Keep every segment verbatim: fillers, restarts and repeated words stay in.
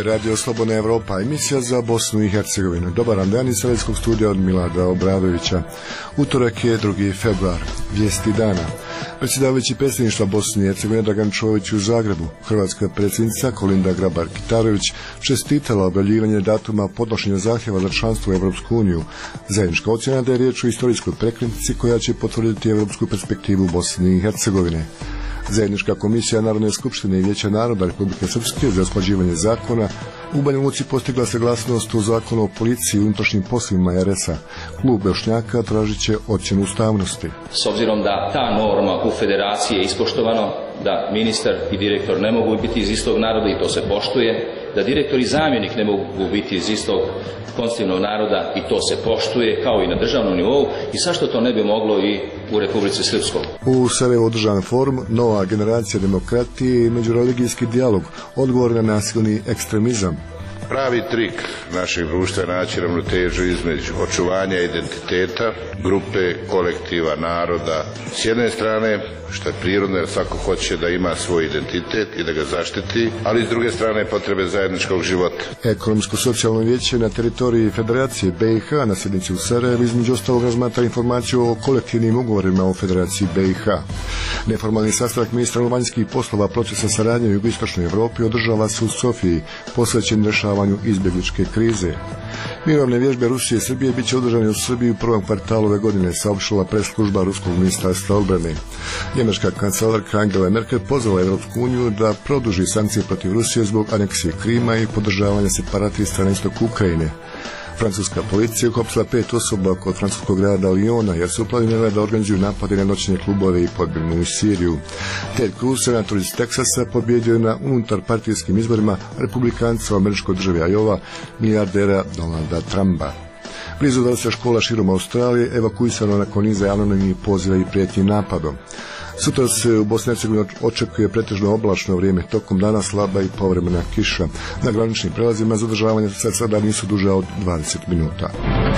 Radio Slobodna Evropa, emisija za Bosnu i Hercegovinu. Dobar dan iz Sarajevskog studija od Milada Obradovića. Utorak je drugi februar, vijesti dana. Predsjedavajući predsjedništva Bosne i Hercegovine Dragan Čović u Zagrebu, hrvatska predsjednica Kolinda Grabar-Kitarović čestitala objavljivanje datuma podnošenja zahtjeva za članstvo u Evropsku uniju. Zajednička ocjena da je riječ o istorijskoj prekretnici koja će potvrditi evropsku perspektivu Bosne i Hercegovine. Zajednička komisija Narodne skupštine i Vijeća naroda Republike Srpske za usklađivanje zakona u Banja Luci postigla saglasnost u zakonu o policiji i unutrašnjim poslovima R S A. Klub Bošnjaka tražit će ocjenu ustavnosti. S obzirom da ta norma u federaciji je ispoštovano, da ministar i direktor ne mogu biti iz istog naroda i to se poštuje, da direktor i zamjenik ne mogu biti iz istog konstitutivnog naroda i to se poštuje kao i na državnom nivou i zašto to ne bi moglo i u Republici Srpskoj. U Sarajevu održan forum Nova generacija demokratije i međureligijski dijalog, odgovor na nasilni ekstremizam. Pravi trik našeg društva je naći ravnotežu između očuvanja identiteta, grupe, kolektiva, naroda. S jedne strane, što je prirodno jer svako hoće da ima svoj identitet i da ga zaštiti, ali s druge strane potrebe zajedničkog života. Ekonomsko-socijalno vijeće na teritoriji Federacije B i H na sjednici u Sarajevu između ostalog razmatra informaciju o kolektivnim ugovorima o Federaciji B i H. Neformalni sastanak ministra vanjskih poslova procesa saradnje u jugoistočnoj Evropi održava se u Sofiji, posvećen rješavanju izbjegličke krize. Mirovne vježbe Rusije i Srbije bit će održane u Srbiji u prvom kvartalu ove godine, saopštila press-služba Ruskog ministarstva odbrane. Njemačka kancelarka Angela Merkel pozvala Evropsku uniju da produži sankcije protiv Rusije zbog aneksije Krima i podržavanja separatista na istoku Ukrajine. Francuska policija uhapsila pet osoba kod francuskog grada Lyona jer su planirale da organizuju napade na noćne klubove i podbinu u Siriju. Ted Cruz, senator iz Teksasa, pobjedio je na unutar partijskim izborima republikanca u američkoj državi Iowa, milijardera Donalda Trumpa. Blizu dvadeset škola širom Australije evakuisano nakon niza anonimnih poziva i prijetnji napadom. Sutra se u Bosni i Hercegovini očekuje pretežno oblačno vrijeme, tokom dana slaba i povremena kiša. Na graničnim prelazima zadržavanja sada nisu duže od dvadeset minuta.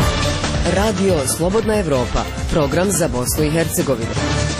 Radio Slobodna Evropa, program za Bosnu i Hercegovinu.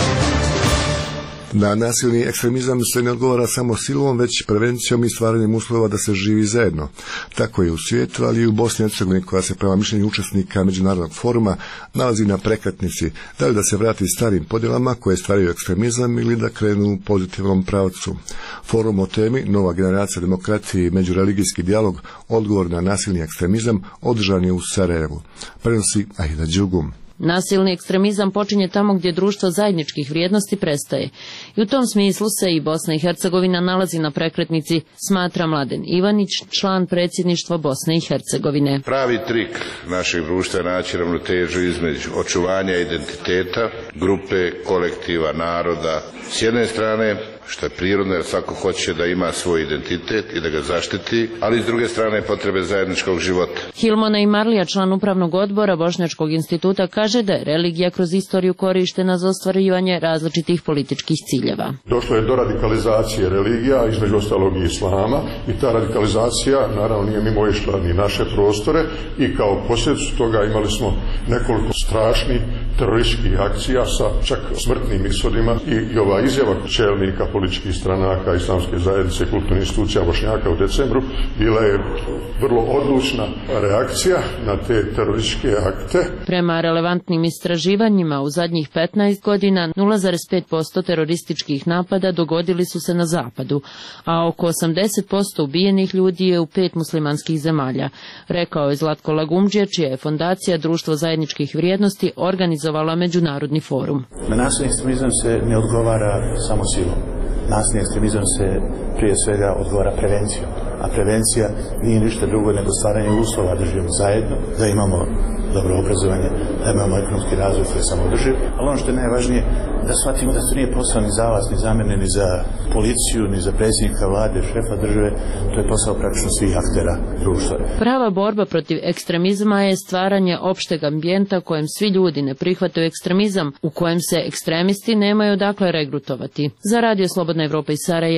Na nasilni ekstremizam se ne odgovara samo silom, već prevencijom i stvaranjem uslova da se živi zajedno. Tako je u svijetu, ali i u Bosni i Hercegovini, koja se prema mišljenju učesnika međunarodnog foruma nalazi na prekretnici, da li da se vrati starim podjelama koje stvaraju ekstremizam ili da krenu u pozitivnom pravcu. Forum o temi Nova generacija demokratije i međureligijski dijalog, odgovor na nasilni ekstremizam, održan je u Sarajevu. Prenosi Aida Đugum. Nasilni ekstremizam počinje tamo gdje društvo zajedničkih vrijednosti prestaje. I u tom smislu se i Bosna i Hercegovina nalazi na prekretnici, smatra Mladen Ivanić, član predsjedništva Bosne i Hercegovine. Pravi trik našeg društva je naći ravnotežu između očuvanja identiteta, grupe, kolektiva, naroda. S jedne strane, što je prirodno jer svako hoće da ima svoj identitet i da ga zaštiti, ali s druge strane potrebe zajedničkog života. Hilmona Imarlija, član upravnog odbora Bošnjačkog instituta, kaže da je religija kroz istoriju korištena za ostvarivanje različitih političkih ciljeva. Došlo je do radikalizacije religija, između ostalog i islama, i ta radikalizacija naravno nije mimo išla ni naše prostore i kao posljedicu toga imali smo nekoliko strašnih terorističkih akcija sa čak smrtnim ishodima i, i ova izjava čelnika političkih stranaka, islamske zajednice i kulturnih institucija Bošnjaka u decembru bila je vrlo odlučna reakcija na te terorističke akte. Prema relevantnim istraživanjima u zadnjih petnaest godina nula zarez pet posto terorističkih napada dogodili su se na zapadu, a oko osamdeset posto ubijenih ljudi je u pet muslimanskih zemalja, rekao je Zlatko Lagumdžija, čija je fondacija Društvo zajedničkih vrijednosti organizovala međunarodni forum. Na nasilni ekstremizam se ne odgovara samo silom. Nasilni ekstremizam se prije svega odgovara prevencijom, a prevencija nije ništa drugo nego stvaranje uslova da živimo zajedno, da imamo dobro obrazovanje, da imamo ekonomski razvoj koji je samoodrživ, ali ono što je najvažnije da shvatimo da to nije posao ni za vas, ni za mene, ni za policiju, ni za predsjednika vlade, šefa države, to je posao praktično svih aktera društva. Prava borba protiv ekstremizma je stvaranje opšteg ambijenta kojem svi ljudi ne prihvataju ekstremizam, u kojem se ekstremisti nemaju dakle regrutovati. Za Radio Slobodna Evropa iz Sarajeva,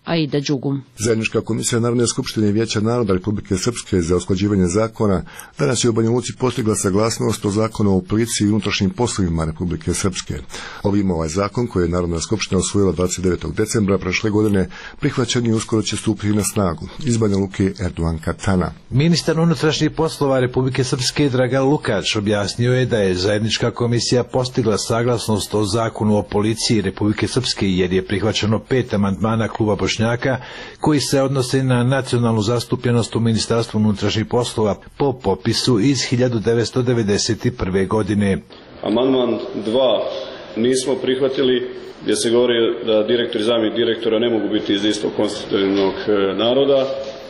Aida Đugum. Zajednička komisija Narodne skupštine Vijeća naroda Republike Srpske za usklađivanje zakona danas je u Banja Luci postigla saglasnost o zakonu o policiji i unutrašnjim poslovima Republike Srpske. Ovim ovaj zakon koji je Narodna skupština usvojila dvadeset devetog decembra prošle godine prihvaćen i uskoro će stupiti na snagu. Iz Banja Luke Erdogan Katana. Ministar unutrašnjih poslova Republike Srpske Dragan Lukač objasnio je da je zajednička komisija postigla saglasnost o zakonu o policiji Republike Srpske jer je prihvaćeno pet amandmana kluba Bošnjaka koji se odnose na nacionalnu zastupljenost u Ministarstvu unutrašnjih poslova po popisu iz hiljadu devetsto devedeset prve. godine. Amandman dva nismo prihvatili gdje se govori da direktor i zamjenik direktora ne mogu biti iz istog konstitutivnog naroda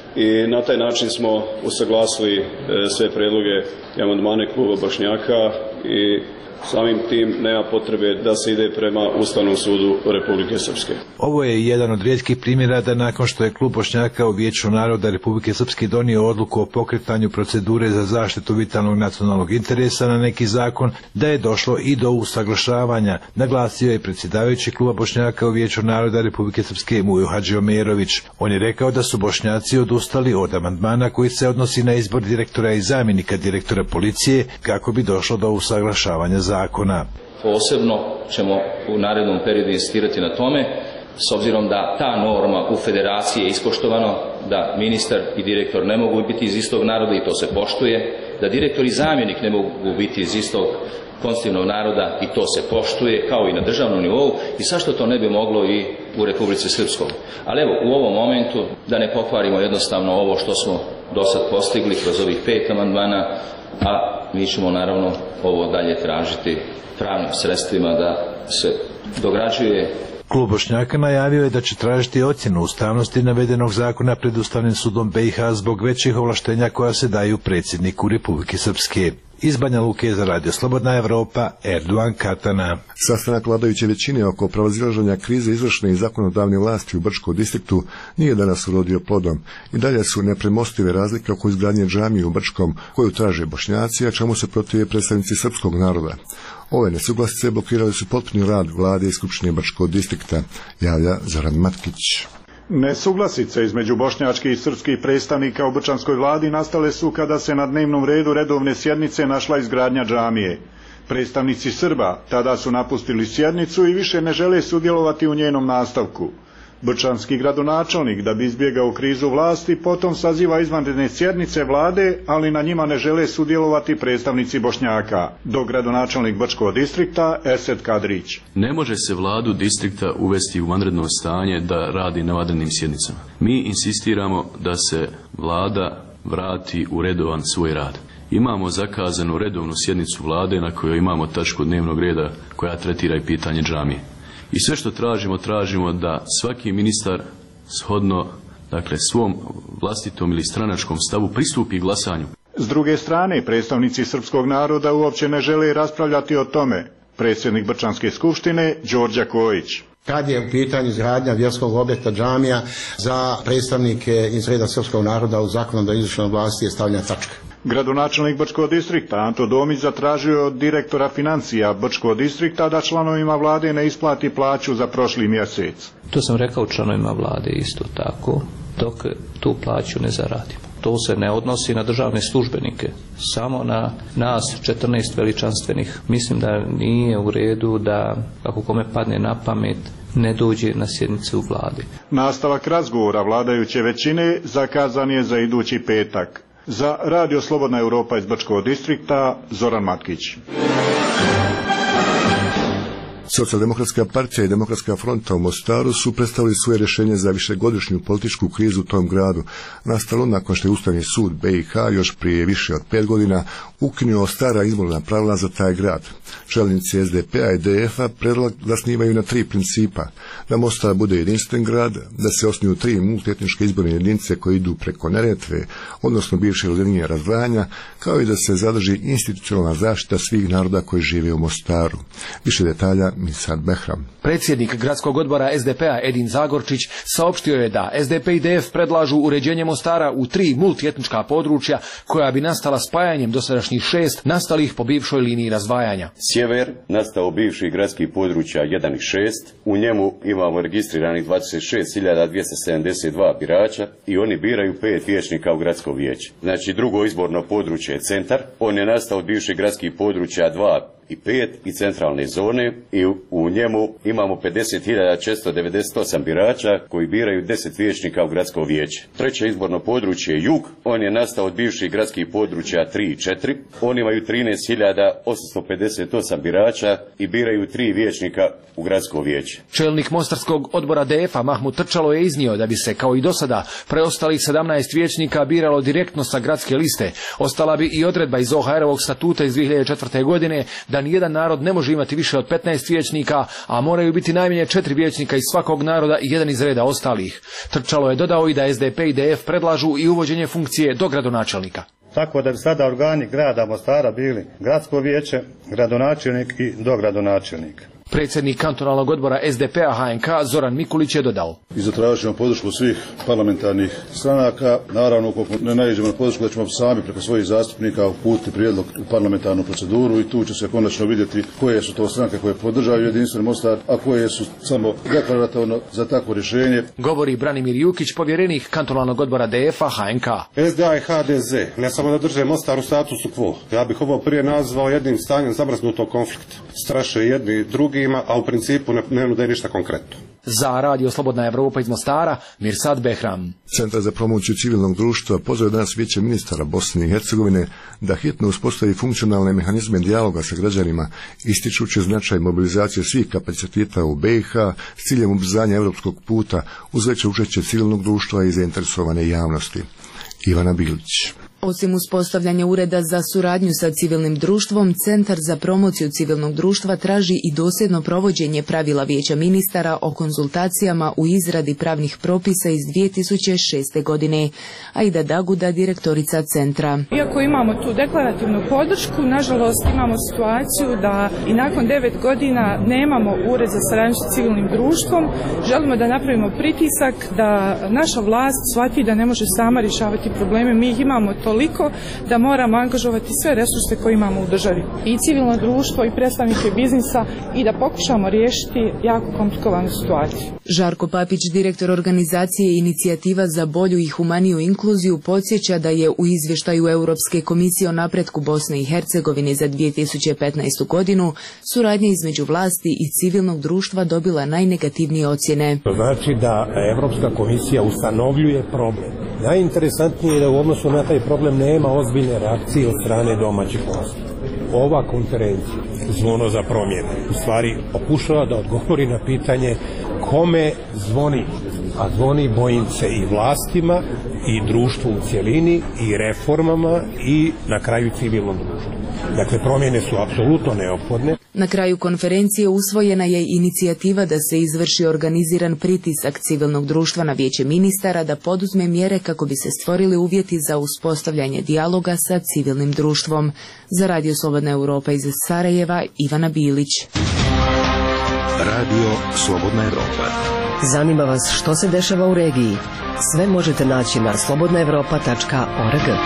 i na taj način smo usaglasili sve predloge i amandmane kluba Bošnjaka i samim tim nema potrebe da se ide prema Ustavnom sudu Republike Srpske. Ovo je jedan od rijetkih primjera da nakon što je klub Bošnjaka u Vijeću naroda Republike Srpske donio odluku o pokretanju procedure za zaštitu vitalnog nacionalnog interesa na neki zakon, da je došlo i do usaglašavanja, naglasio je predsjedavajući kluba Bošnjaka u Vijeću naroda Republike Srpske Mujo Hadžiomerović. On je rekao da su Bošnjaci odustali od amandmana koji se odnosi na izbor direktora i zamjenika direktora policije kako bi došlo do usaglašavanja zakona. zakona. Posebno ćemo u narednom periodu insistirati na tome, s obzirom da ta norma u federaciji je ispoštovano, da ministar i direktor ne mogu biti iz istog naroda i to se poštuje, da direktor i zamjenik ne mogu biti iz istog konstitutivnog naroda i to se poštuje, kao i na državnom nivou, i zašto to ne bi moglo i u Republici Srpskoj. Ali evo, u ovom momentu, da ne pokvarimo jednostavno ovo što smo do sad postigli kroz ovih pet amandmana, a mi ćemo naravno ovo dalje tražiti pravnim sredstvima da se dograđuje. Klub Bošnjaka najavio je da će tražiti ocjenu ustavnosti navedenog zakona pred Ustavnim sudom B i H zbog većih ovlaštenja koja se daju predsjedniku Republike Srpske. Iz Banja Luke za Radio Slobodna Evropa, Erdogan Katana. Sastanak vladajuće većine oko prevazilaženja krize izvršne i zakonodavne vlasti u Brčkom distriktu nije danas urodio plodom. I dalje su nepremostive razlike oko izgradnje džamije u Brčkom koju traže Bošnjaci, a čemu se protive predstavnici srpskog naroda. Ove nesuglasice blokirali su potpuni rad vlade i Skupštine Brčkog distrikta, javlja Zoran Matkić. Nesuglasice između bošnjačkih i srpskih predstavnika u brčanskoj vladi nastale su kada se na dnevnom redu redovne sjednice našla izgradnja džamije. Predstavnici Srba tada su napustili sjednicu i više ne žele sudjelovati u njenom nastavku. Brčanski gradonačelnik, da bi izbjegao krizu vlasti, potom saziva izvanredne sjednice vlade, ali na njima ne žele sudjelovati predstavnici Bošnjaka. Dok gradonačelnik Brčkog distrikta Esed Kadrić. Ne može se vladu distrikta uvesti u vanredno stanje da radi na vanrednim sjednicama. Mi insistiramo da se vlada vrati u redovan svoj rad. Imamo zakazanu redovnu sjednicu vlade na kojoj imamo tačku dnevnog reda koja tretira i pitanje džamije. I sve što tražimo, tražimo da svaki ministar shodno, dakle, svom vlastitom ili stranačkom stavu pristupi glasanju. S druge strane, predstavnici srpskog naroda uopće ne žele raspravljati o tome. Predsjednik Brčanske skupštine Đorđa Kojić. Kad je u pitanju izgradnja vjerskog objekta džamija, za predstavnike iz reda srpskog naroda u zakonodavnoj izvršnoj vlasti je stavljena tačka. Gradonačelnik Brčkog distrikta Anto Domić zatražio od direktora financija Brčkog distrikta da članovima vlade ne isplati plaću za prošli mjesec. To sam rekao članovima vlade isto tako, dok tu plaću ne zaradimo. To se ne odnosi na državne službenike, samo na nas četrnaest veličanstvenih. Mislim da nije u redu da, ako kome padne na pamet, ne dođe na sjednice u vladi. Nastavak razgovora vladajuće većine zakazan je za idući petak. Za Radio Slobodna Evropa iz Brčkog distrikta, Zoran Matkić. Socijaldemokratska partija i Demokratska fronta u Mostaru su predstavili svoje rješenje za višegodišnju političku krizu u tom gradu, nastalo nakon što je Ustavni sud B i H još prije više od pet godina ukinuo stara izborna pravila za taj grad. Čelnici S D P-a i D F-a predlog zasnivaju na tri principa: da Mostar bude jedinstven grad, da se osnuju tri multietničke izborne jedinice koje idu preko Neretve, odnosno bivše linije razdvajanja, kao i da se zadrži institucionalna zaštita svih naroda koji žive u Mostaru. Više detalja Mirsad Behram. Predsjednik gradskog odbora es de pe-a Edin Zagorčić saopštio je da es de pe i de ef predlažu uređenje Mostara u tri multietnička područja koja bi nastala spajanjem dosadašnjih šest nastalih po bivšoj liniji razdvajanja. Sjever nastao bivših gradskih područja jedan i šest, u njemu imamo registriranih dvadeset šest hiljada dvjesto sedamdeset dva birača i oni biraju pet vijećnika u gradsko vijeće. Znači drugo izborno područje je centar, on je nastao od bivših gradskih područja dva i pet i centralne zone i u, u njemu imamo pedeset hiljada četiristo devedeset osam birača koji biraju deset vijećnika u gradsko vijeće. Treće izborno područje je jug, on je nastao od bivših gradskih područja tri i četiri, oni imaju trinaest hiljada osamsto pedeset osam birača i biraju tri vijećnika u gradsko vijeće. Čelnik mostarskog odbora de ef-a Mahmud Trčalo je iznio da bi se kao i do sada preostalih sedamnaest vijećnika biralo direktno sa gradske liste. Ostala bi i odredba iz o ha er-ovog statuta iz dvije hiljade četvrte. godine da nijedan narod ne može imati više od petnaest vijećnika, a moraju biti najmanje četiri vijećnika iz svakog naroda i jedan iz reda ostalih. Trčalo je dodao i da es de pe i de ef predlažu i uvođenje funkcije dogradonačelnika. Tako da bi sada organi grada Mostara bili gradsko vijeće, gradonačelnik i dogradonačelnik. Predsjednik kantonalnog odbora es de pe-a ha en ka Zoran Mikulić je dodao. I zatražimo podršku svih parlamentarnih stranaka. Naravno, ukoliko ne naiđemo na podršku, da ćemo sami preko svojih zastupnika uputiti prijedlog u parlamentarnu proceduru i tu će se konačno vidjeti koje su to stranke koje podržavaju jedinstveni Mostar, a koje su samo deklaratorno za takvo rješenje. Govori Branimir Jukić, povjerenik kantonalnog odbora de ef-a ha en ka. es de a i ha de ze ne samo da drže Mostar u statusu quo. Ja bih ovo prije nazvao jednim stanjem zamrznutog konflikta. Straše jedni drugima, a u principu ne, ne nude ništa konkretno. Za Radio Slobodna Evropa iz Mostara, Mirsad Behram. Centar za promociju civilnog društva pozvao danas Vijeće ministara Bosne i Hercegovine da hitno uspostavi funkcionalne mehanizme dijaloga sa građanima, ističući značaj mobilizacije svih kapaciteta u be i ha s ciljem ubrzanja europskog puta uz veće učešće civilnog društva i zainteresovane javnosti. Ivana Bilić. Osim uspostavljanja ureda za suradnju sa civilnim društvom, Centar za promociju civilnog društva traži i dosljedno provođenje pravila Vijeća ministara o konzultacijama u izradi pravnih propisa iz dvije tisuće šeste. godine. Aida Daguda, direktorica centra. Iako imamo tu deklarativnu podršku, nažalost imamo situaciju da i nakon devet godina nemamo ured za saradnju sa civilnim društvom. Želimo da napravimo pritisak da naša vlast shvati da ne može sama rješavati probleme. Mi ih imamo to toliko da moramo angažovati sve resurse koje imamo u državi. I civilno društvo i predstavnike biznisa i da pokušamo riješiti jako komplikovanu situaciju. Žarko Papić, direktor organizacije Inicijativa za bolju i humaniju inkluziju, podsjeća da je u izvještaju Europske komisije o napretku Bosne i Hercegovine za dvije tisuće petnaestu. godinu suradnja između vlasti i civilnog društva dobila najnegativnije ocjene. To znači da Europska komisija ustanovljuje problem. Najinteresantnije je da u odnosu na taj problem nema ozbiljne reakcije od strane domaćih vlasti. Ova konferencija, zvono za promjene, u stvari pokušava da odgovori na pitanje kome zvoni, a zvoni, bojim se, i vlastima i društvu u cjelini i reformama i na kraju civilnom društvu. Dakle, promjene su apsolutno neophodne. Na kraju konferencije usvojena je inicijativa da se izvrši organiziran pritisak civilnog društva na Vijeće ministara da poduzme mjere kako bi se stvorili uvjeti za uspostavljanje dijaloga sa civilnim društvom. Za Radio Slobodna Evropa iz Sarajeva, Ivana Bilić. Radio Slobodna Evropa. Zanima vas što se dešava u regiji? Sve možete naći na slobodna evropa tačka org.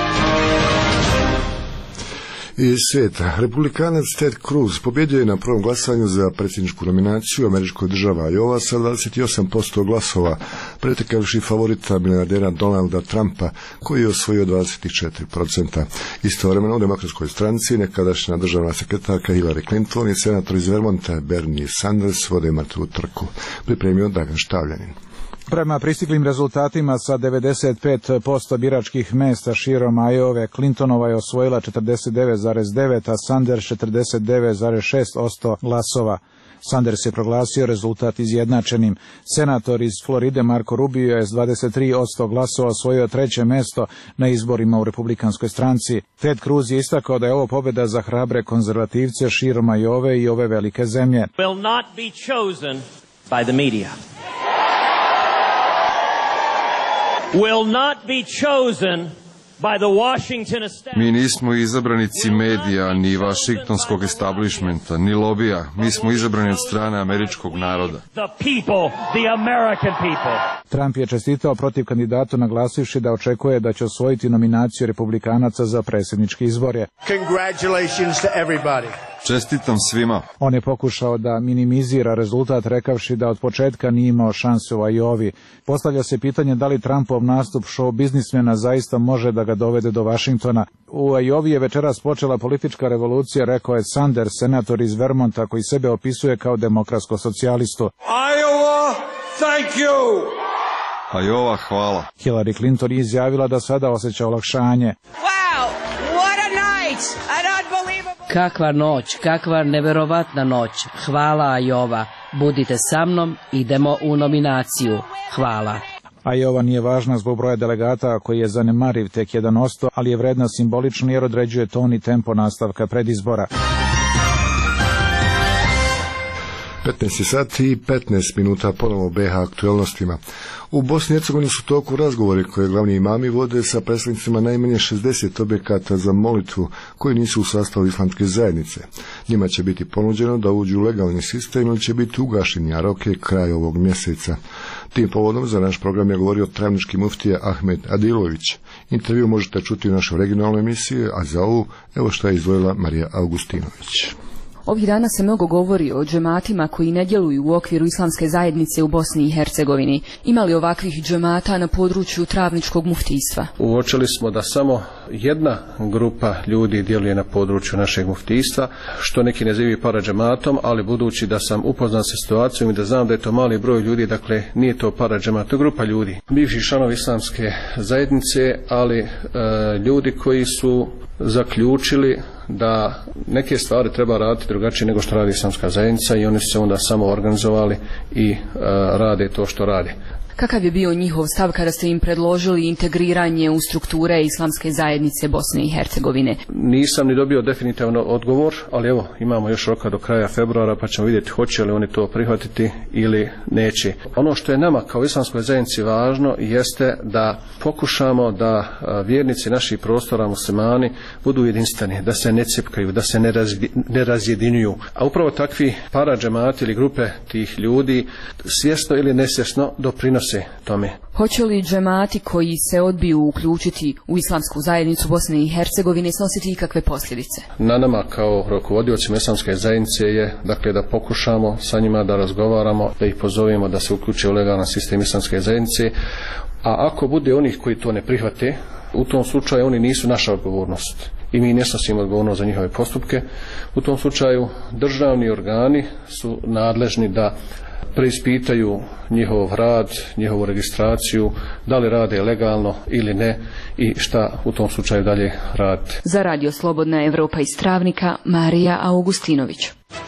Iz svijeta, republikanac Ted Cruz pobjedio je na prvom glasanju za predsjedničku nominaciju američkoj država Iowa sa dvadeset osam posto glasova, pretekavši favorita milijardera Donalda Trumpa, koji je osvojio dvadeset četiri posto. Istovremeno u demokratskoj stranci nekadašnja državna sekretarka Hillary Clinton i senator iz Vermonta Bernie Sanders vode mrtvu trku. Pripremio Dagan Štavljanin. Prema pristiglim rezultatima sa devedeset pet posto biračkih mjesta širom Iove, Clintonova je osvojila četrdeset devet zarez devet, a Sanders četrdeset devet zarez šest posto glasova. Sanders je proglasio rezultat izjednačenim. Senator iz Floride Marco Rubio je s dvadeset tri posto glasova osvojio treće mjesto na izborima u republikanskoj stranci. Ted Cruz je istakao da je ovo pobjeda za hrabre konzervativce širom Iove i ove velike zemlje. Will not be chosen by the media. Will not be chosen Mi nismo izabranici medija, ni vašingtonskog establishmenta, ni lobija. Mi smo izabrani od strane američkog naroda. Trump je čestitao protiv kandidatu naglasivši da očekuje da će osvojiti nominaciju republikanaca za predsjedničke izbore. Čestitam svima. On je pokušao da minimizira rezultat rekavši da od početka nije imao šanse u Ajovi. Postavlja se pitanje da li Trumpov nastup show biznismena zaista može da ga dovede do Vašingtona. U Ajovi je večeras počela politička revolucija, rekao je Sanders, senator iz Vermonta koji sebe opisuje kao demokratsko-socijalistu. Iowa, thank you! Iowa, hvala. Hillary Clinton je izjavila da sada osjeća olakšanje. Wow, what a night! An unbelievable... Kakva noć, kakva neverovatna noć. Hvala Iowa. Budite sa mnom, idemo u nominaciju. Hvala. Iowa nije važna zbog broja delegata koji je zanemariv, tek jedan posto, ali je vredna simbolično jer određuje ton i tempo nastavka predizbora. petnaest sati i petnaest minuta ponovo o B H aktualnostima. U Bosni i Hercegovini su toku razgovori koje glavni imami vode sa predstavnicima najmanje šezdeset objekata za molitvu koji nisu u sastavu islamske zajednice. Njima će biti ponuđeno da uđu u legalni sistem ili će biti ugašeni, a rok je kraj ovog mjeseca. Tim povodom za naš program je govorio travnički muftija Ahmed Adilović. Intervju možete čuti u našoj regionalnoj emisiji, a za ovu evo što je izdvojila Marija Augustinović. Ovih dana se mnogo govori o džematima koji ne djeluju u okviru islamske zajednice u Bosni i Hercegovini. Ima li ovakvih džemata na području travničkog muftijstva? Uočili smo da samo jedna grupa ljudi djeluje na području našeg muftijstva, što neki nazivaju paradžematom, ali budući da sam upoznat sa situacijom i da znam da je to mali broj ljudi, dakle nije to paradžemat, to je grupa ljudi. Bivši članovi islamske zajednice, ali e, ljudi koji su zaključili da neke stvari treba raditi drugačije nego što radi islamska zajednica i oni su se onda samo organizovali i e, rade to što rade. Kakav je bio njihov stav kada ste im predložili integriranje u strukture islamske zajednice Bosne i Hercegovine? Nisam ni dobio definitivno odgovor, ali evo imamo još roka do kraja februara pa ćemo vidjeti hoće li oni to prihvatiti ili neće. Ono što je nama kao islamskoj zajednici važno jeste da pokušamo da vjernici naših prostora muslimani budu jedinstveni, da se ne cepkaju, da se ne, razvi, ne razjedinjuju. A upravo takvi paradžemati ili grupe tih ljudi svjesno ili nesvjesno doprinose tome. Hoće li džemati koji se odbiju uključiti u islamsku zajednicu Bosne i Hercegovine snositi ikakve posljedice? Na nama kao rukovodiocima islamske zajednice je dakle da pokušamo sa njima da razgovaramo, da ih pozovemo da se uključe u legalan sistem islamske zajednice, a ako bude onih koji to ne prihvate, u tom slučaju oni nisu naša odgovornost i mi ne snosimo odgovornost za njihove postupke. U tom slučaju državni organi su nadležni da preispitaju njihov rad, njihovu registraciju, da li rade legalno ili ne i šta u tom slučaju dalje raditi. Za Radio Slobodna Evropa iz Travnika, Marija Augustinović.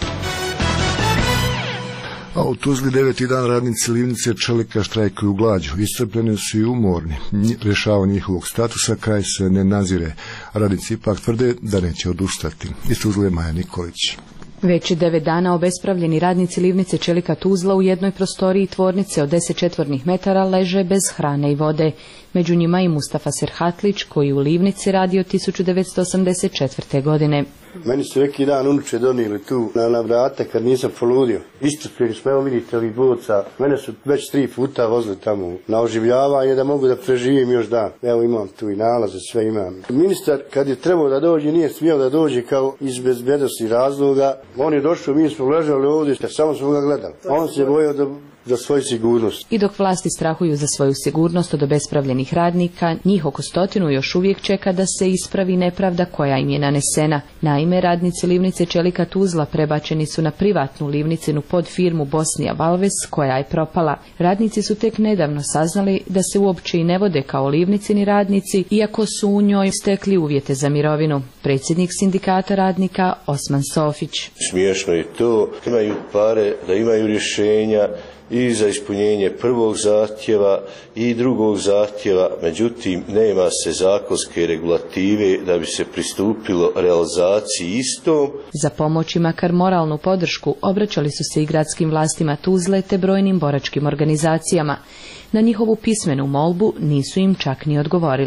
A u Tuzli deveti dan radnici livnice Čelika štrajkuju glađu. Iscrpljeni su i umorni. Rješavanje njihovog statusa kraj se ne nazire. Radnici ipak tvrde da neće odustati. Iz Tuzle Maja Nikolić. Već devet dana obespravljeni radnici livnice Čelika Tuzla u jednoj prostoriji tvornice od deset četvornih metara leže bez hrane i vode. Među njima i Mustafa Serhatlić koji u livnici radi od tisuću devetsto osamdeset četvrte. godine. Meni su neki dan unuče donijeli tu na, na vrata kad nisam poludio. Istrpljeni smo, evo vidite ovih boca. Mene su već tri puta vozili tamo na oživljavanje da mogu da preživim još dan. Evo imam tu i nalaze, sve imam. Ministar kad je trebao da dođe nije smio da dođe kao iz bezbednosti razloga. On je došao, mi smo ležali ovdje, samo smo ga gledali. On se bojao da za svoju sigurnost. I dok vlasti strahuju za svoju sigurnost od obespravljenih radnika, njih oko stotinu još uvijek čeka da se ispravi nepravda koja im je nanesena. Naime, radnici livnice Čelika Tuzla prebačeni su na privatnu livnicinu pod firmu Bosnija Valves koja je propala. Radnici su tek nedavno saznali da se uopće i ne vode kao livnicini radnici, iako su u njoj stekli uvjete za mirovinu. Predsjednik sindikata radnika Osman Sofić. Smiješno je to, imaju pare, da imaju rješenja i za ispunjenje prvog zahtjeva i drugog zahtjeva, međutim nema se zakonske regulative da bi se pristupilo realizaciji istom. Za pomoć i makar moralnu podršku obraćali su se i gradskim vlastima Tuzle te brojnim boračkim organizacijama. Na njihovu pismenu molbu nisu im čak ni odgovorili.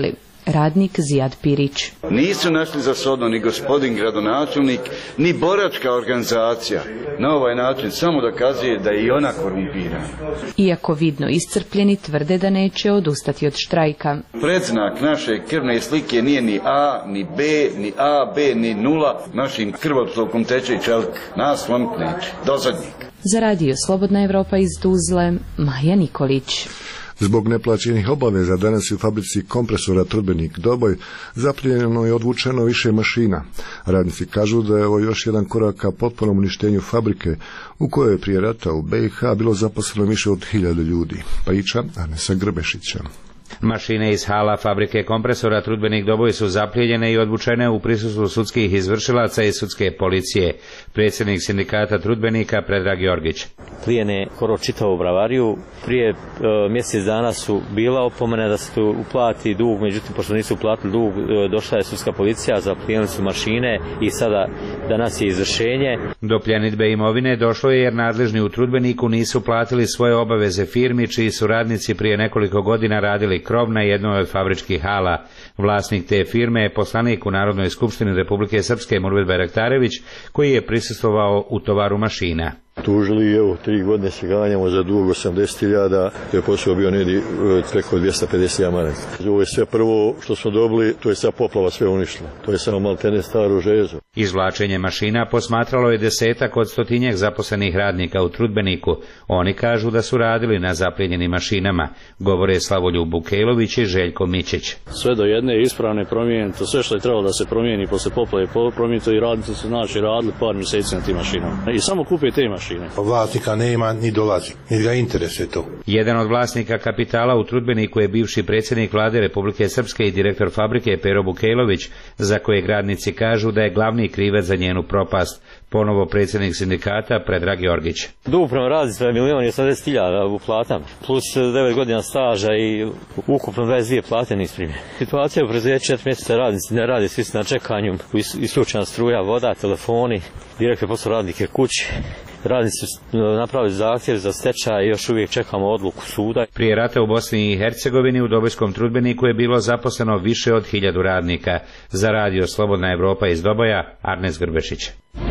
radnik Zijad Pirić. Nisu našli za shodno ni gospodin gradonačelnik, ni boračka organizacija. Na ovaj način samo dokazuje da je i ona korumpirana. Iako vidno iscrpljeni, tvrde da neće odustati od štrajka. Predznak naše krvne slike nije ni A, ni B, ni A, B, ni nula. Našim krvotokom teče čelik. Nas slomit neće. Do zadnjeg. Za radio Slobodna Evropa iz Tuzle, Maja Nikolić. Zbog neplaćenih obaveza danas je u fabrici kompresora Trudbenik Doboj zaplijenjeno i odvučeno više mašina. Radnici kažu da je ovo još jedan korak ka potpunom uništenju fabrike u kojoj je prije rata u B i H bilo zaposleno više od hiljadu ljudi. Priča Arnesa Grbešića. Mašine iz hala fabrike kompresora Trudbenik Doboj su zaplijenjene i odvučene u prisustvu sudskih izvršilaca i sudske policije. Predsjednik sindikata Trudbenika Predrag Jorgić. Plijene skoro čitavu bravariju. Prije e, mjesec dana su bila opomene da se tu uplati dug, međutim pošto nisu uplatili dug, e, došla je sudska policija, zaplijenili su mašine i sada danas je izvršenje. Do pljenidbe imovine došlo je jer nadležni u Trudbeniku nisu platili svoje obaveze firmi čiji su radnici prije nekoliko godina radili krov na jednoj od fabričkih hala. Vlasnik te firme je poslanik u Narodnoj skupštini Republike Srpske Murvet Bayraktarević, koji je prisustvovao u tovaru mašina. Tužili, evo, tri godine se ganjamo za dug osamdeset hiljada, to je posao bio negdje preko dvjesto pedeset hiljada maraka. Ovo je sve prvo što smo dobili, to je sad poplava sve uništila. To je samo maltene staro žezo. Izvlačenje mašina posmatralo je desetak od stotinjak zaposlenih radnika u Trudbeniku. Oni kažu da su radili na zaplijenjenim mašinama, govore Slavoljub Bukejlović i Željko Mićić. Sve do jedne ispravne promijene, to sve što je trebalo da se promijeni posle poplave promijenito i radnici su znači radili par mjeseci na tim mašinama. I samo kupe te mašine. Vlasnika nema ni dolazi, ni ga interesuje to. Jedan od vlasnika kapitala u Trudbeniku je bivši predsjednik vlade Republike Srpske i direktor fabrike Pero Bukejlović, za kojeg radnici kažu da je glavni krivac za njenu propast. Ponovo predsjednik sindikata Predrag Jorgić. Dug prema radnicima je milijon i osamdeset hiljada u platama, plus devet godina staža i ukupno dvadeset dvije plate nisu primljene. Situacija u preduzeću četiri mjeseca radnici ne rade, svi su na čekanju, isključena struja, voda, telefoni, direktor poslao radnike kući. Radnici su napravili zahtjev za stečaj i još uvijek čekamo odluku suda. Prije rata u Bosni i Hercegovini u Dobojskom Trudbeniku je bilo zaposleno više od hiljadu radnika. Za radio Slobodna Evropa iz Doboja, Arnes Grbešić.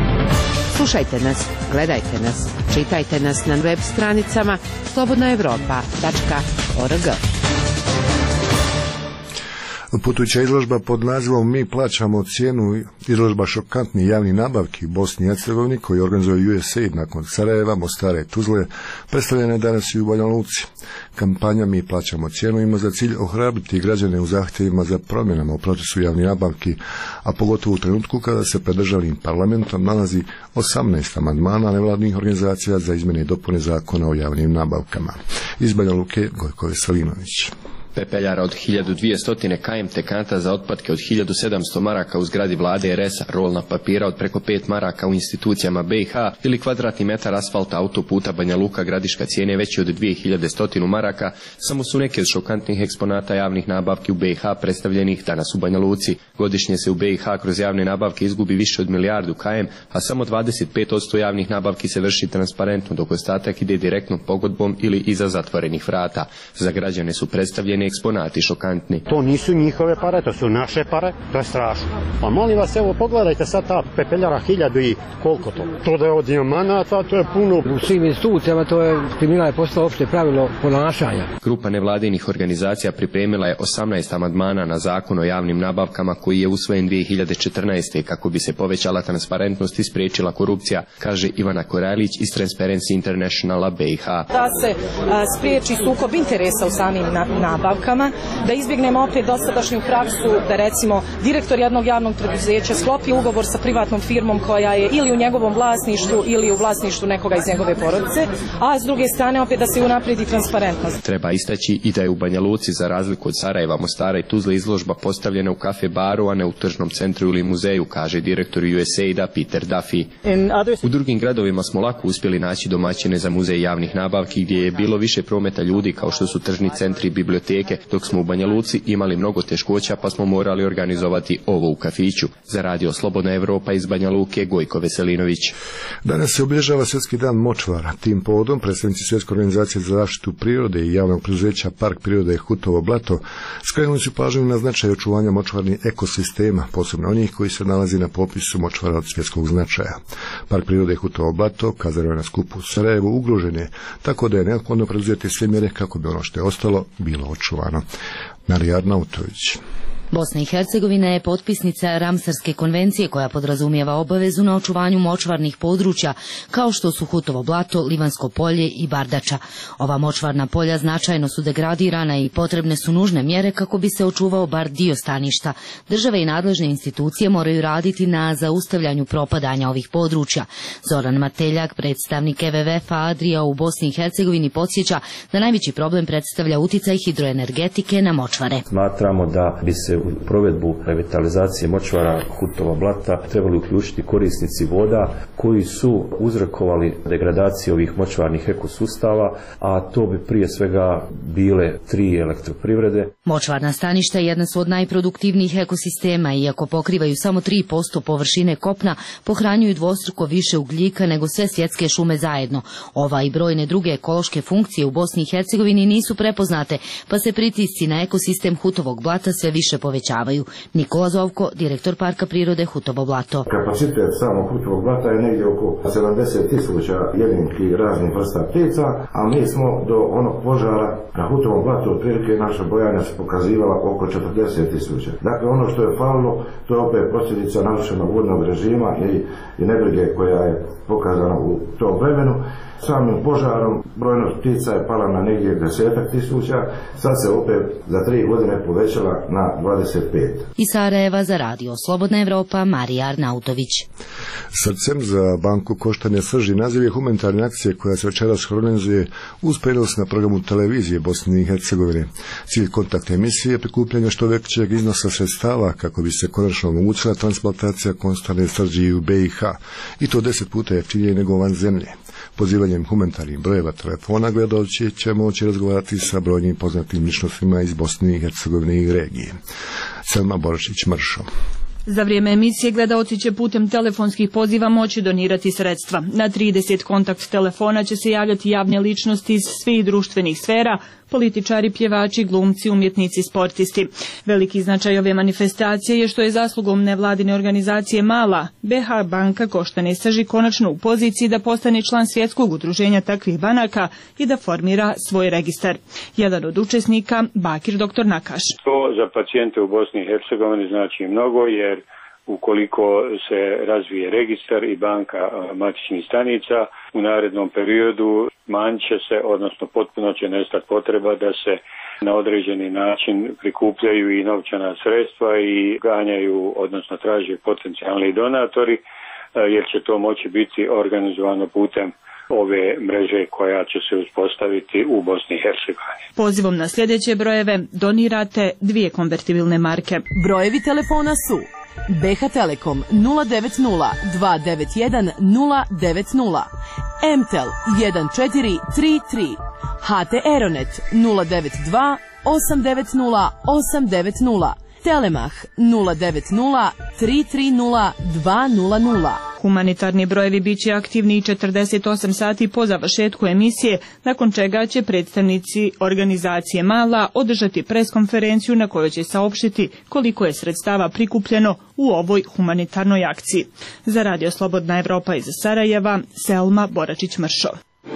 Slušajte nas, gledajte nas, čitajte nas na web stranicama slobodna evropa tačka org. Putujuća izložba pod nazivom Mi plaćamo cijenu, izložba šokantnih javnih nabavki u Bosni i Hercegovini koji organizuje U S A I D nakon Sarajeva, Mostara i Tuzle, predstavljena je danas i u Banja Luci. Kampanja Mi plaćamo cijenu ima za cilj ohrabriti građane u zahtjevima za promjenama u procesu javnih nabavki, a pogotovo u trenutku kada se pred državnim parlamentom nalazi osamnaest amandmana nevladnih organizacija za izmjene i dopune zakona o javnim nabavkama. Iz Banja Luke, Gojko Veselinović. Pepeljara od hiljadu dvjesto km, kanta za otpadke od hiljadu sedamsto maraka u zgradi vlade R S-a, rolna papira od preko pet maraka u institucijama B i H ili kvadratni metar asfalta autoputa Banja Luka Gradiška cijene veće od dvije hiljade sto maraka, samo su neke od šokantnih eksponata javnih nabavki u B i H predstavljenih danas u Banja Luci. Godišnje se u B i H kroz javne nabavke izgubi više od milijardu km, a samo dvadeset pet posto javnih nabavki se vrši transparentno, dok ostatak ide direktnom pogodbom ili iza zatvorenih vrata. Za građane su predstavljeni eksponati šokantni. To nisu njihove pare, to su naše pare, to je strašno. Pa molim vas, evo pogledajte sad ta pepeljara hiljadu i koliko to. To da je od dijamanata, to je puno. U svim institucijama to je kriminal je postalo opšte pravilo ponašanja. Grupa nevladinih organizacija pripremila je osamnaest amandmana na zakon o javnim nabavkama koji je usvojen dvije hiljade četrnaeste. kako bi se povećala transparentnost i spriječila korupcija, kaže Ivana Korajlić iz Transparency Internationala B i H. Da se a, spriječi sukob interesa u samim na, nabavkama, da izbjegnemo opet dosadašnju praksu da recimo direktor jednog javnog preduzeća sklopi ugovor sa privatnom firmom koja je ili u njegovom vlasništvu ili u vlasništvu nekoga iz njegove porodice, a s druge strane opet da se unaprijedi transparentnost. Treba istaći i da je u Banja Luci za razliku od Sarajeva, Mostara i Tuzle izložba postavljena u kafe baru, a ne u tržnom centru ili muzeju, kaže direktor U S A I D-a Peter Duffy. U drugim gradovima smo lako uspjeli naći domaćine za muzej javnih nabavki gdje je bilo više prometa ljudi kao što su tržni centri, biblioteke rijeke, dok smo u Banja Luci imali mnogo teškoća pa smo morali organizovati ovo u kafiću. Za radio Slobodna Evropa iz Banja Luke, Gojko Veselinović. Danas se obilježava Svjetski dan močvara. Tim povodom predstavnici Svjetske organizacije za zaštitu prirode i javnog preduzeća Park prirode Hutovo blato skrenuli su pažnju na značaj očuvanja močvarnih ekosistema, posebno onih koji se nalazi na popisu močvara od svjetskog značaja. Park prirode Hutovo blato, kazano na skupu u Sarajevu, ugrožen je, tako da je neophodno preduzeti sve mjere kako bi ono što je ostalo bilo očuvano. Marija Arnautović. Bosna i Hercegovina je potpisnica Ramsarske konvencije koja podrazumijeva obavezu na očuvanju močvarnih područja kao što su Hutovo blato, Livansko polje i Bardača. Ova močvarna polja značajno su degradirana i potrebne su nužne mjere kako bi se očuvao bar dio staništa. Države i nadležne institucije moraju raditi na zaustavljanju propadanja ovih područja. Zoran Mateljak, predstavnik E V V F-a Adria u Bosni i Hercegovini, podsjeća da najveći problem predstavlja uticaj hidroenergetike na močvare. Smatramo da bi se u provedbu revitalizacije močvara Hutova blata trebali uključiti korisnici voda koji su uzrokovali degradaciju ovih močvarnih ekosustava, a to bi prije svega bile tri elektroprivrede. Močvarna staništa jedna su od najproduktivnijih ekosistema, iako pokrivaju samo tri posto površine kopna, pohranjuju dvostruko više ugljika nego sve svjetske šume zajedno. Ova i brojne druge ekološke funkcije u Bosni i Hercegovini nisu prepoznate, pa se pritisci na ekosistem Hutovog blata sve više povećavaju. Nikola Zovko, direktor Parka prirode Hutovo blato. Kapacitet samog Hutovog blata je negdje oko sedamdeset tisuća jedinki raznih vrsta ptica, a mi smo do onog požara na Hutovom blatu otprilike naša bojanja se pokazivala oko četrdeset tisuća. Dakle, ono što je falilo, to je opet posljedica narušenog vodnog režima i, i nebrige koja je pokazana u tom vremenu. Samim požarom brojnost ptica je pala na negdje desetak tisuća, sad se opet za tri godine povećala na dvadeset pet. Iz Sarajeva za radio Slobodna Evropa, Marija Arnautović. Srcem za banku koštanja srži naziv je humanitarne akcije koja se večeras organizuje uz prenos na programu televizije Bosne i Hercegovine. Cilj kontakt emisije je prikupljanje što većeg iznosa sredstava kako bi se konačno omogućila transplantacija koštane srži u B i H, i to deset puta jeftinije nego van zemlje. Pozivanjem humanitarnih brojeva telefona gledaoci će moći razgovarati sa brojnim poznatim ličnostima iz Bosne i Hercegovine i regije. Selma Boračić-Mršo. Za vrijeme emisije gledaoci će putem telefonskih poziva moći donirati sredstva. Na trideset kontakt telefona će se javljati javne ličnosti iz svih društvenih sfera, političari, pjevači, glumci, umjetnici, sportisti. Veliki značaj ove manifestacije je što je zaslugom nevladine organizacije Mala, B H banka koštane srži konačno u poziciji da postane član svjetskog udruženja takvih banaka i da formira svoj registar. Jedan od učesnika, Bakir doktor Nakaš. To za pacijente u Bosni i Hercegovini znači mnogo, jer ukoliko se razvije registar i banka matičnih stanica, u narednom periodu manjit će se, odnosno potpuno će nestati potreba da se na određeni način prikupljaju i novčana sredstva i ganjaju, odnosno traže potencijalni donatori, jer će to moći biti organizovano putem ove mreže koja će se uspostaviti u Bosni i Hercegovini. Pozivom na sljedeće brojeve donirate dvije konvertibilne marke. Brojevi telefona su B H Telekom nula devet nula dva devet jedan nula devet nula, Mtel jedan četiri tri tri, H T Aeronet nula devet dva osam devet nula osam devet nula, Telemah nula devet nula tri tri nula dva nula nula. Humanitarni brojevi bit će aktivni četrdeset osam sati po završetku emisije, nakon čega će predstavnici organizacije Mala održati preskonferenciju na kojoj će saopštiti koliko je sredstava prikupljeno u ovoj humanitarnoj akciji. Za radio Slobodna Evropa iz Sarajeva, Selma Boračić-Mršo.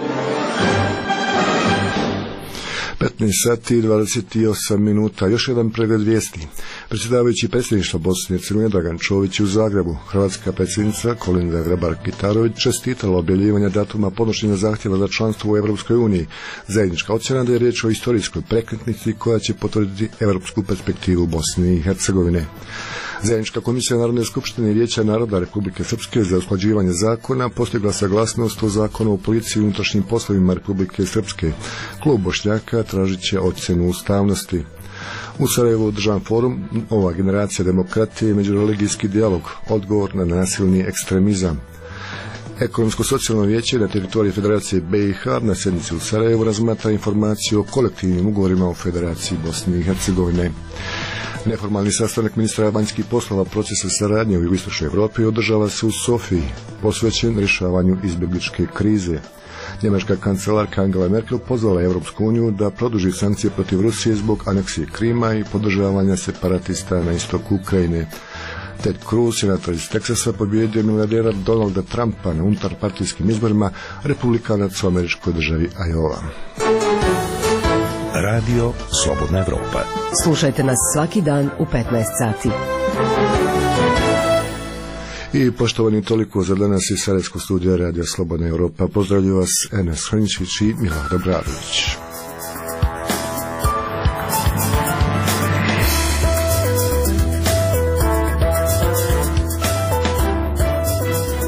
petnaest sati i dvadeset osam minuta. Još jedan pregled vijesti. Predsjedavajući predsjedništva Bosne i Hercegovine Dragan Čović u Zagrebu, hrvatska predsjednica Kolinda Grabar-Kitarović čestitala objavljivanja datuma podnošenja zahtjeva za članstvo u Europskoj uniji. Zajednička ocjena da je riječ o historijskoj prekretnici koja će potvrditi europsku perspektivu Bosne i Hercegovine. Zajednička komisija Narodne skupštine i Vijeća naroda Republike Srpske za usklađivanje zakona postigla saglasnost o zakonu o policiji i unutrašnjim poslovima Republike Srpske. Klub Bošnjaka tražit će ocjenu ustavnosti. U Sarajevu održan forum Ova generacija demokratije i međureligijski dijalog, odgovor na nasilni ekstremizam. Ekonomsko-socijalno vijeće na teritoriji Federacije B i H na sjednici u Sarajevu razmatra informaciju o kolektivnim ugovorima u Federaciji Bosne i Hercegovine. Neformalni sastanak ministra vanjskih poslova procesa saradnje u jugoistočnoj Europi održava se u Sofiji, posvećen rješavanju izbjegličke krize. Njemačka kancelarka Angela Merkel pozvala Europsku uniju da produži sankcije protiv Rusije zbog aneksije Krima i podržavanja separatista na istoku Ukrajine. Ted Cruz, senator iz Teksasa, pobjedio milijardera Donalda Trumpa na unutarpartijskim izborima, republikanac u američkoj državi Iowa. Radio Slobodna Evropa. Slušajte nas svaki dan u petnaest sati. I poštovani, toliko za danas iz Sarajevskog studija Radio Slobodna Europa. Pozdravlju vas Enes Hrničić i Milorad Obradović.